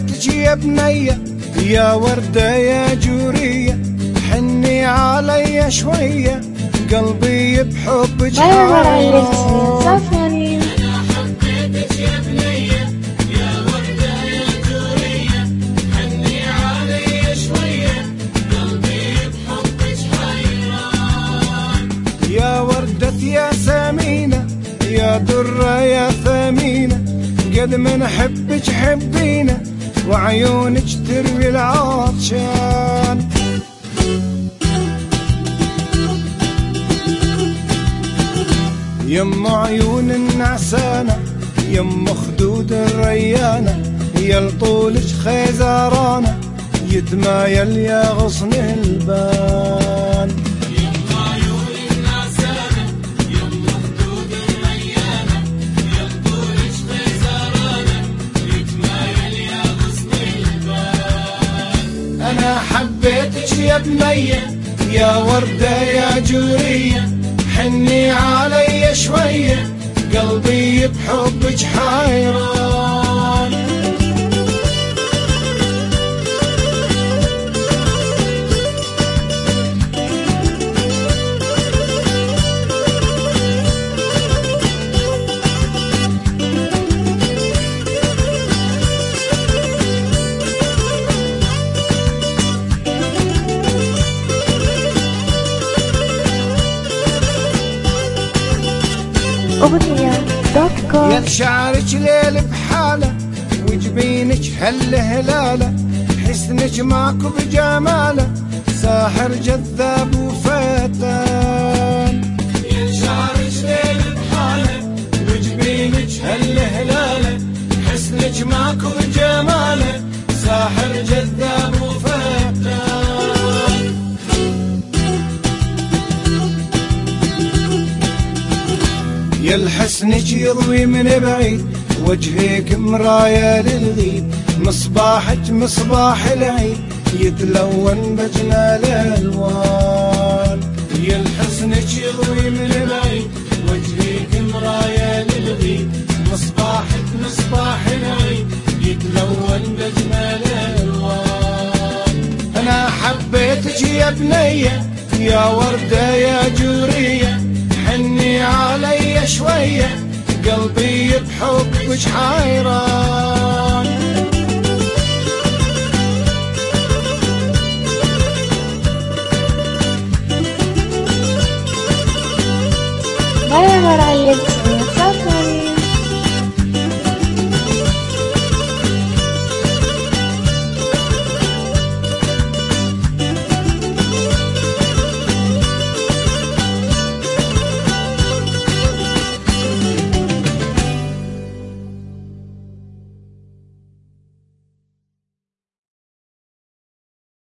حبيتك يا بنية يا وردة يا جورية، حني علي شوية قلبي بحبك حيران. أنا حبيتك يا بنية يا وردة يا جورية، حني علي شوية قلبي بحبك حيران. يا وردة يا سمينة يا درة يا ثمينة، قد ما نحبك حبينا وعيونك تروي العطشان. يم عيون النعسانة يم خدود الريانة، يا لطولك خيزرانة يتمايل يا غصن البان. أنا حبيتك يا بنية يا وردة يا جورية، حني علي شوية قلبي بحبك حيران. أغنية.com. يا شعرك ليل بحاله وجبينك هالهلاله، حسنك ماكو بجماله ساحر جذاب وفتان. يا شعرك ليل بحاله وجبينك هالهلاله، حسنك ماكو بجماله ساحر جذاب وفتان. يا الحسنك يضوي من بعيد وجهك مرايا للغيب، مصباحك مصباح العيد يتلون بجمال الالوان. يا الحسنك يضوي من بعيد وجهك مرايا للغيب، مصباحك مصباح العيد يتلون بجمال الالوان. انا حبيتك يا بنية يا وردة يا جورية، حني علي شوية قلبي بحبك حيران. مرة على